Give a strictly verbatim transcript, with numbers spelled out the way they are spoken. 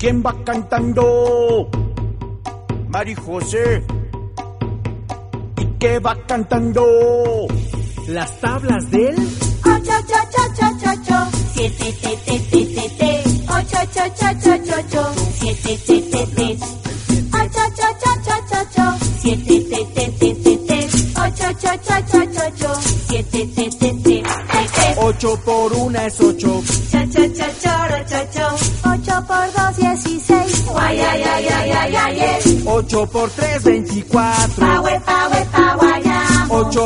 ¿Quién va cantando? Mari José. ¿Y qué va cantando? Las tablas del ocho, ocho, ocho, ocho, ocho, siete, te, te, te, te, te, ocho, ocho, ocho, ocho, ocho, siete, te, te, te, ocho, ocho, ocho, ocho, ocho, siete, te, te, te, te, te, ocho, ocho, ocho, ocho, ocho, siete, te, te, te, te, te. Ocho por una es ocho. Cha, cha, cha, choro, cho, cho. Ocho por dos, dieciséis. Guay, ay, ay, ay, ay, ay, ay. Ocho por tres, veinticuatro. Pa, we, pa, we, pa, guayamo. Ocho